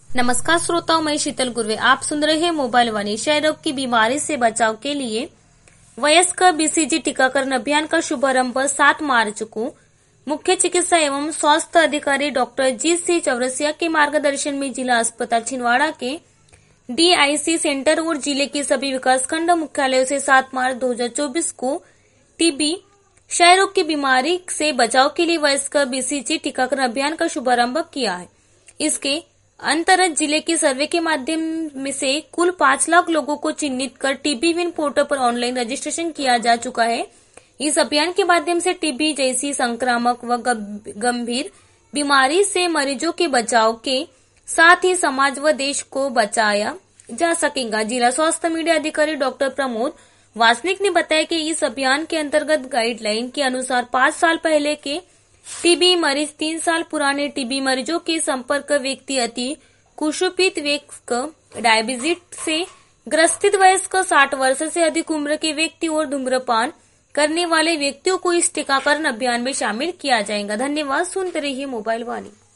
नमस्कार श्रोताओं, मैं शीतल गुर्वे। आप सुन रहे हैं मोबाइल वाणी। क्षय रोग की बीमारी से बचाव के लिए वयस्क बीसीजी टीकाकरण अभियान का शुभारंभ 7 मार्च को मुख्य चिकित्सा एवं स्वास्थ्य अधिकारी डॉक्टर जी.सी. चौरसिया के मार्गदर्शन में जिला अस्पताल छिंदवाड़ा के डीआईसी सेंटर और जिले के सभी विकासखंड मुख्यालयों से 7 मार्च 2024 को टीबी क्षय रोग की बीमारी से बचाव के लिए वयस्क बीसीजी टीकाकरण अभियान का शुभारंभ किया है। इसके अंतर्गत जिले के सर्वे के माध्यम से कुल 5 लाख लोगों को चिन्हित कर टीबी विन पोर्टल पर ऑनलाइन रजिस्ट्रेशन किया जा चुका है। इस अभियान के माध्यम से टीबी जैसी संक्रामक व गंभीर बीमारी से मरीजों के बचाव के साथ ही समाज व देश को बचाया जा सकेगा। जिला स्वास्थ्य मीडिया अधिकारी डॉक्टर प्रमोद वासनिक ने बताया कि इस अभियान के अंतर्गत गाइडलाइन के अनुसार 5 साल पहले के टीबी मरीज, 3 साल पुराने टीबी मरीजों के संपर्क व्यक्ति, अति कुपोषित वयस्क, डायबिटीज से ग्रसित वयस्क, 60 वर्ष से अधिक उम्र के व्यक्ति और धूम्रपान करने वाले व्यक्तियों को इस टीकाकरण अभियान में शामिल किया जाएगा। धन्यवाद। सुनते रहिए मोबाइल वाणी।